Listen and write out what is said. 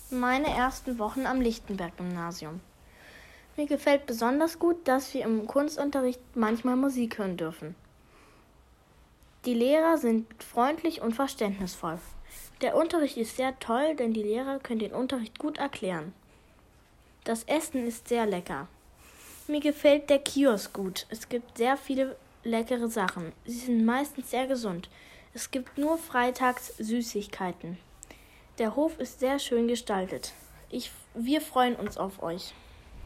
Meine ersten Wochen am Lichtenberg-Gymnasium. Mir gefällt besonders gut, dass wir im Kunstunterricht manchmal Musik hören dürfen. Die Lehrer sind freundlich und verständnisvoll. Der Unterricht ist sehr toll, denn die Lehrer können den Unterricht gut erklären. Das Essen ist sehr lecker. Mir gefällt der Kiosk gut. Es gibt sehr viele leckere Sachen. Sie sind meistens sehr gesund. Es gibt nur freitags Süßigkeiten. Der Hof ist sehr schön gestaltet. Wir freuen uns auf euch.